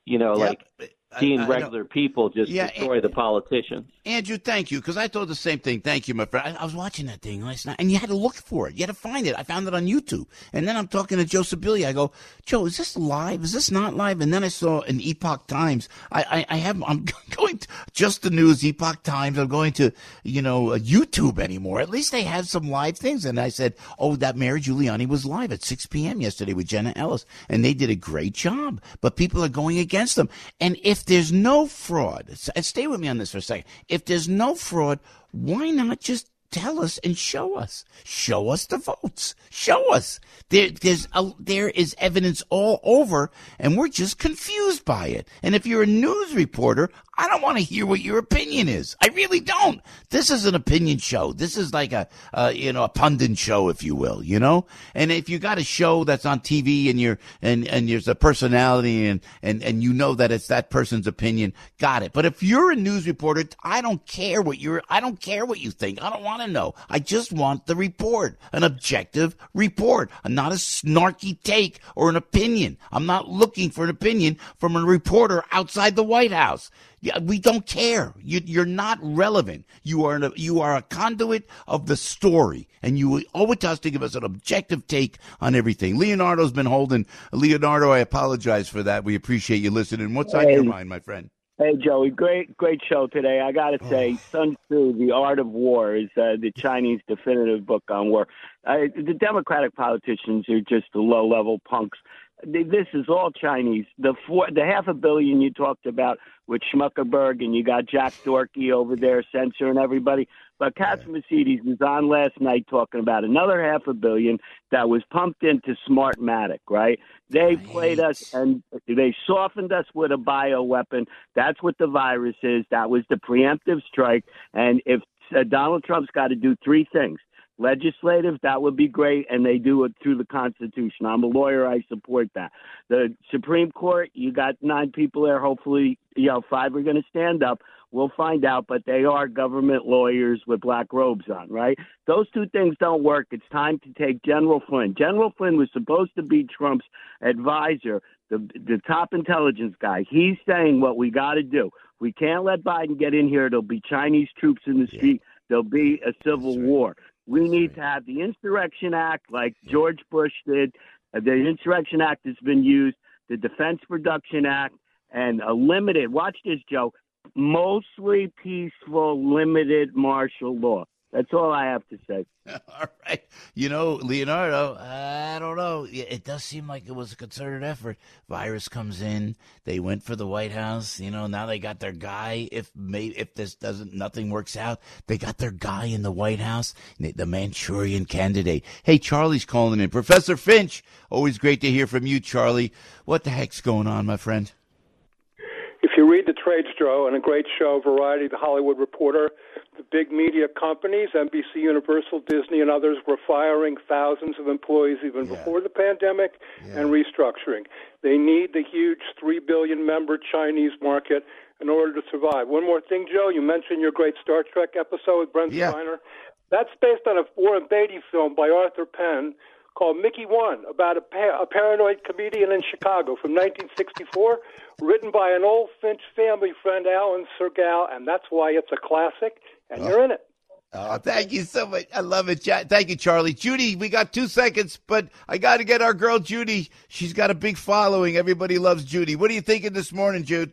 Seeing regular people just destroy the politicians. Andrew, thank you, because I thought the same thing. Thank you, my friend. I was watching that thing last night, and you had to look for it. You had to find it. I found it on YouTube. And then I'm talking to Joe Sibilia. I go, Joe, is this live? Is this not live? And then I saw in Epoch Times. I'm going to Just the News, Epoch Times. I'm going to, YouTube anymore. At least they have some live things. And I said, that Mayor Giuliani was live at 6 p.m. yesterday with Jenna Ellis. And they did a great job. But people are going against them. And if there's no fraud, stay with me on this for a second. If there's no fraud, why not just tell us and show us? Show us the votes. Show us. There is evidence all over, and we're just confused by it. And if you're a news reporter, I don't want to hear what your opinion is. I really don't. This is an opinion show. This is like a pundit show, if you will, And if you got a show that's on TV and there's a personality and that it's that person's opinion, got it. But if you're a news reporter, I don't care what you think. I don't want to know. I just want the report, an objective report, not a snarky take or an opinion. I'm not looking for an opinion from a reporter outside the White House. We don't care. You're not relevant. You are a conduit of the story, and you owe it to us to give us an objective take on everything. Leonardo's been holding. Leonardo, I apologize for that. We appreciate you listening. What's on your mind, my friend? Hey, Joey, great show today. I got to say, Sun Tzu, The Art of War, is the Chinese definitive book on war. The Democratic politicians are just the low-level punks. This is all Chinese. The $500 million you talked about with Schmuckerberg, and you got Jack Dorsey over there censoring everybody. But Mercedes was on last night talking about another $500 million that was pumped into Smartmatic, right? They played us and they softened us with a bioweapon. That's what the virus is. That was the preemptive strike. And if Donald Trump's got to do three things. Legislative, that would be great, and they do it through the Constitution. I'm a lawyer. I support that. The Supreme Court, you got 9 people there. Hopefully, 5 are going to stand up. We'll find out, but they are government lawyers with black robes on, right? Those two things don't work. It's time to take General Flynn. General Flynn was supposed to be Trump's advisor, the top intelligence guy. He's saying what we got to do. We can't let Biden get in here. There'll be Chinese troops in the street. There'll be a civil war. We need to have the Insurrection Act like George Bush did. The Insurrection Act has been used, the Defense Production Act, and a limited, watch this, Joe, mostly peaceful, limited martial law. That's all I have to say. All right. Leonardo, I don't know. It does seem like it was a concerted effort. Virus comes in. They went for the White House. Now they got their guy. If nothing works out, they got their guy in the White House, the Manchurian candidate. Hey, Charlie's calling in. Professor Finch, always great to hear from you, Charlie. What the heck's going on, my friend? If you read the trade show and a great show, Variety, The Hollywood Reporter, the big media companies, NBC, Universal, Disney, and others were firing thousands of employees even before the pandemic and restructuring. They need the huge 3 billion member Chinese market in order to survive. One more thing, Joe, you mentioned your great Star Trek episode with Brent Spiner. That's based on a Warren Beatty film by Arthur Penn called Mickey One, about a paranoid comedian in Chicago from 1964, written by an old Finch family friend, Alan Sergal, and that's why it's a classic, and you're in it. Oh, thank you so much. I love it. Thank you, Charlie. Judy, we got 2 seconds, but I got to get our girl, Judy. She's got a big following. Everybody loves Judy. What are you thinking this morning, Jude?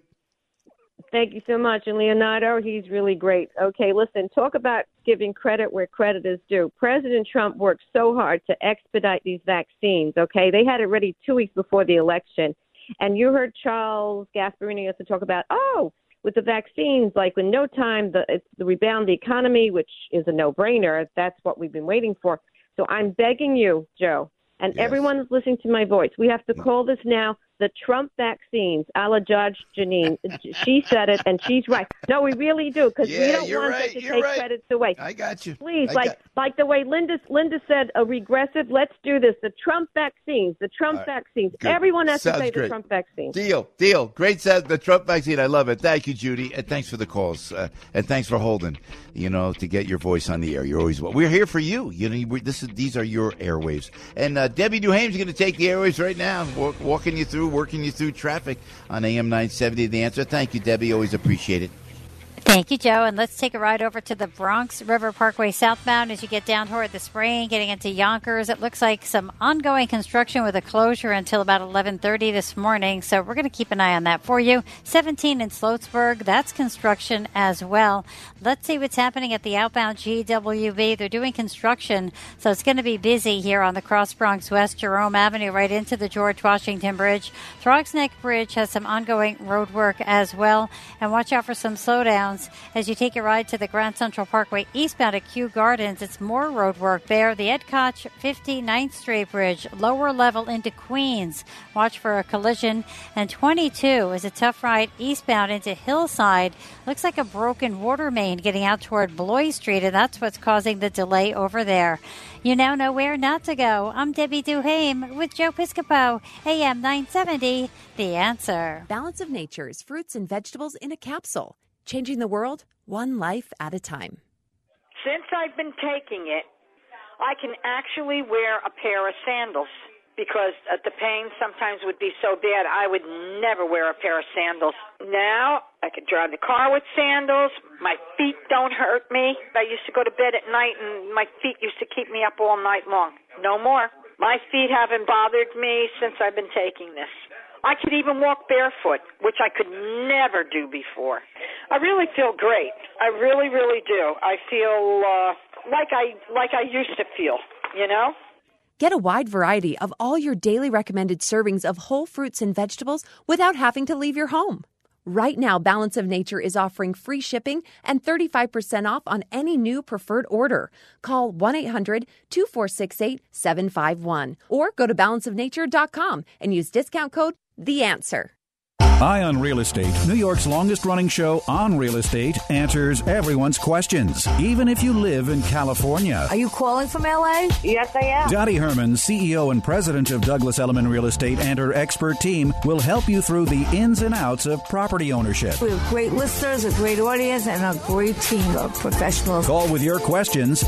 Thank you so much. And Leonardo, he's really great. Okay, listen, talk about giving credit where credit is due. President Trump worked so hard to expedite these vaccines, okay? They had it ready 2 weeks before the election. And you heard Charles Gasparini also talk about, with the vaccines, like in no time, the rebound the economy, which is a no-brainer. That's what we've been waiting for. So I'm begging you, Joe, and everyone is listening to my voice, we have to call this now the Trump vaccines, a la Judge Janine. She said it, and she's right. No, we really do, because we don't want them to take credits away. I got you. Please, like the way Linda said, a regressive, let's do this. The Trump vaccines, vaccines. Good. Everyone has to say the Trump vaccines. Deal. Great, said the Trump vaccine. I love it. Thank you, Judy, and thanks for the calls, and thanks for holding, to get your voice on the air. You're always we're here for you. These are your airwaves. And Debbie Duhaime is going to take the airwaves right now, working you through traffic on AM 970. The Answer. Thank you, Debbie. Always appreciate it. Thank you, Joe. And let's take a ride over to the Bronx River Parkway southbound as you get down toward the Spring, getting into Yonkers. It looks like some ongoing construction with a closure until about 11:30 this morning. So we're going to keep an eye on that for you. 17 in Sloatsburg, that's construction as well. Let's see what's happening at the outbound GWB. They're doing construction, so it's going to be busy here on the Cross Bronx West, Jerome Avenue, right into the George Washington Bridge. Throgs Neck Bridge has some ongoing road work as well. And watch out for some slowdowns as you take your ride to the Grand Central Parkway eastbound at Kew Gardens. It's more road work there. The Ed Koch 59th Street Bridge, lower level into Queens. Watch for a collision. And 22 is a tough ride eastbound into Hillside. Looks like a broken water main getting out toward Bloy Street, and that's what's causing the delay over there. You now know where not to go. I'm Debbie Duhaime with Joe Piscopo, AM 970, The Answer. Balance of Nature's fruits and vegetables in a capsule. Changing the world, one life at a time. Since I've been taking it, I can actually wear a pair of sandals because the pain sometimes would be so bad I would never wear a pair of sandals. Now I can drive the car with sandals. My feet don't hurt me. I used to go to bed at night and my feet used to keep me up all night long. No more. My feet haven't bothered me since I've been taking this. I could even walk barefoot, which I could never do before. I really feel great. I really, really do. I feel like I used to feel, Get a wide variety of all your daily recommended servings of whole fruits and vegetables without having to leave your home. Right now, Balance of Nature is offering free shipping and 35% off on any new preferred order. Call 1-800-2468-751 or go to balanceofnature.com and use discount code The Answer. Eye on Real Estate, New York's longest-running show on real estate, answers everyone's questions, even if you live in California. Are you calling from L.A.? Yes, I am. Dottie Herman, CEO and president of Douglas Elliman Real Estate, and her expert team will help you through the ins and outs of property ownership. We have great listeners, a great audience, and a great team of professionals. Call with your questions,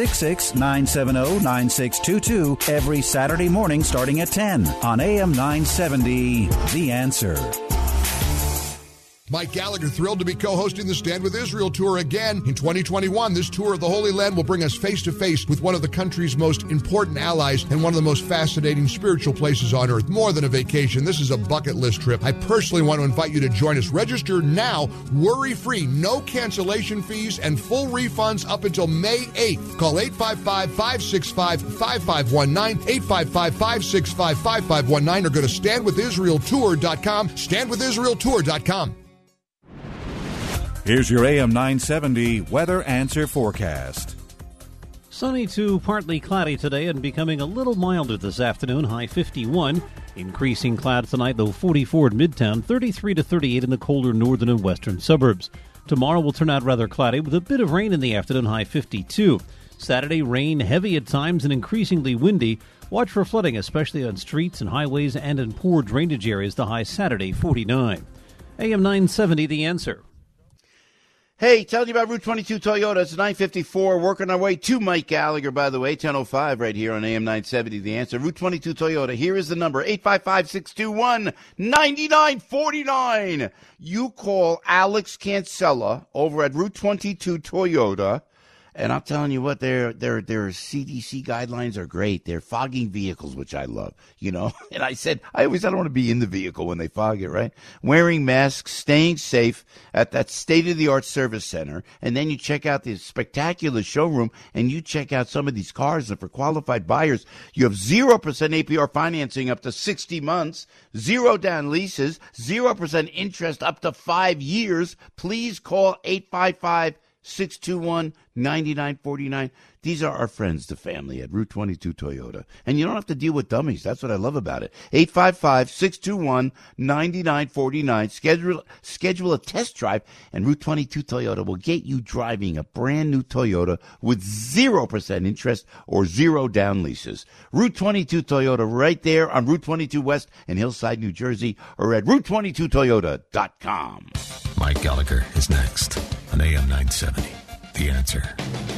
866-970-9622, every Saturday morning starting at 10 on AM 970, The Answer. Mike Gallagher, thrilled to be co-hosting the Stand With Israel tour again. In 2021, this tour of the Holy Land will bring us face-to-face with one of the country's most important allies and one of the most fascinating spiritual places on earth. More than a vacation, this is a bucket list trip. I personally want to invite you to join us. Register now, worry-free, no cancellation fees, and full refunds up until May 8th. Call 855-565-5519, 855-565-5519, or go to standwithisraeltour.com, standwithisraeltour.com. Here's your AM 970 Weather Answer Forecast. Sunny to partly cloudy today and becoming a little milder this afternoon, high 51. Increasing clouds tonight, though 44 at Midtown, 33 to 38 in the colder northern and western suburbs. Tomorrow will turn out rather cloudy with a bit of rain in the afternoon, high 52. Saturday, rain heavy at times and increasingly windy. Watch for flooding, especially on streets and highways and in poor drainage areas, the high Saturday, 49. AM 970, The Answer. Hey, telling you about Route 22 Toyota. It's 9:54. Working our way to Mike Gallagher, by the way. 10:05 right here on AM 970. The Answer. Route 22 Toyota. Here is the number. 855-621-9949. You call Alex Cancella over at Route 22 Toyota. And I'm telling you what, their CDC guidelines are great. They're fogging vehicles, which I love, you know. And I don't want to be in the vehicle when they fog it, right? Wearing masks, staying safe at that state-of-the-art service center. And then you check out the spectacular showroom and you check out some of these cars. And for qualified buyers, you have 0% APR financing up to 60 months, 0 down leases, 0% interest up to 5 years. Please call 855-621-9949. These are our friends, the family at Route 22 Toyota. And you don't have to deal with dummies. That's what I love about it. 855-621-9949. Schedule a test drive, and Route 22 Toyota will get you driving a brand new Toyota with 0% interest or 0 down leases. Route 22 Toyota right there on Route 22 West in Hillside, New Jersey, or at Route22Toyota.com. Mike Gallagher is next on AM 970. The Answer.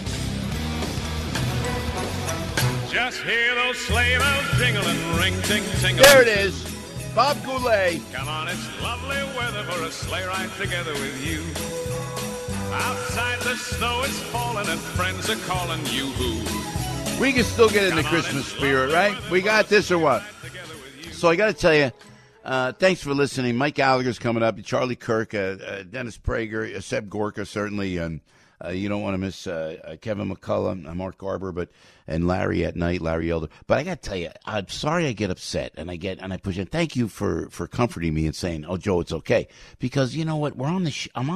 Just hear those sleigh bells jingling, ring, ting, tingling. There it is. Bob Goulet. Come on, it's lovely weather for a sleigh ride together with you. Outside the snow is falling and friends are calling you. We can still get in the Christmas spirit, right? We got this or what? So I got to tell you, thanks for listening. Mike Gallagher's coming up. Charlie Kirk, Dennis Prager, Seb Gorka, certainly. You don't want to miss Kevin McCullough, Mark Garber, and Larry at night, Larry Elder. But I got to tell you, I'm sorry I get upset and I push in. Thank you for comforting me and saying, "Oh, Joe, it's okay," because you know what? I'm on the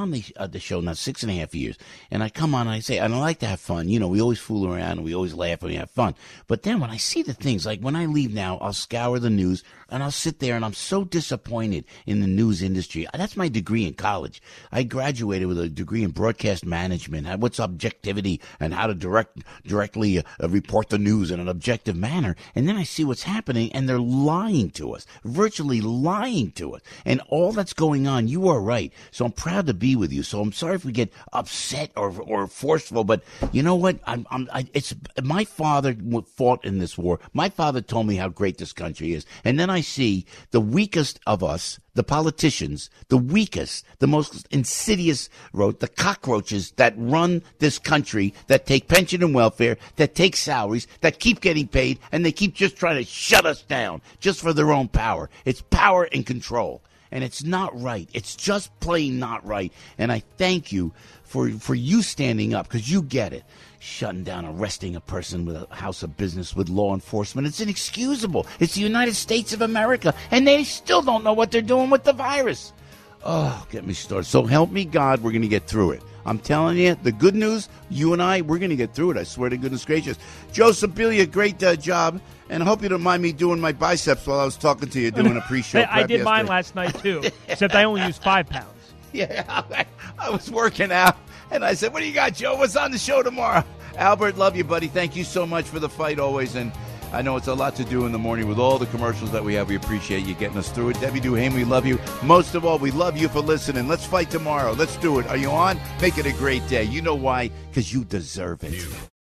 show now 6.5 years, and I come on and I say, and I like to have fun. You know, we always fool around and we always laugh and we have fun. But then when I see the things, like when I leave now, I'll scour the news and I'll sit there and I'm so disappointed in the news industry. That's my degree in college. I graduated with a degree in broadcast management. What's objectivity and how to directly report the news in an objective manner. And then I see what's happening, and they're lying to us, virtually lying to us. And all that's going on, you are right. So I'm proud to be with you. So I'm sorry if we get upset or forceful, but you know what? It's my father fought in this war. My father told me how great this country is. And then I see the weakest of us, the politicians, the weakest, the most insidious, the cockroaches that run this country, that take pension and welfare, that take salaries, that keep getting paid, and they keep just trying to shut us down just for their own power. It's power and control. And it's not right. It's just plain not right. And I thank you for you standing up, because you get it. Shutting down, arresting a person with a house of business with law enforcement. It's inexcusable. It's the United States of America, and they still don't know what they're doing with the virus. Oh, get me started. So help me God, we're going to get through it. I'm telling you, the good news, you and I, we're going to get through it. I swear to goodness gracious. Joe Sibilia, great job. And I hope you don't mind me doing my biceps while I was talking to you doing a pre-show prep I did yesterday. Mine last night, too, except I only used 5 pounds. Yeah, I was working out, and I said, what do you got, Joe? What's on the show tomorrow? Albert, love you, buddy. Thank you so much for the fight always, and I know it's a lot to do in the morning with all the commercials that we have. We appreciate you getting us through it. Debbie Duhane, we love you. Most of all, we love you for listening. Let's fight tomorrow. Let's do it. Are you on? Make it a great day. You know why? Because you deserve it.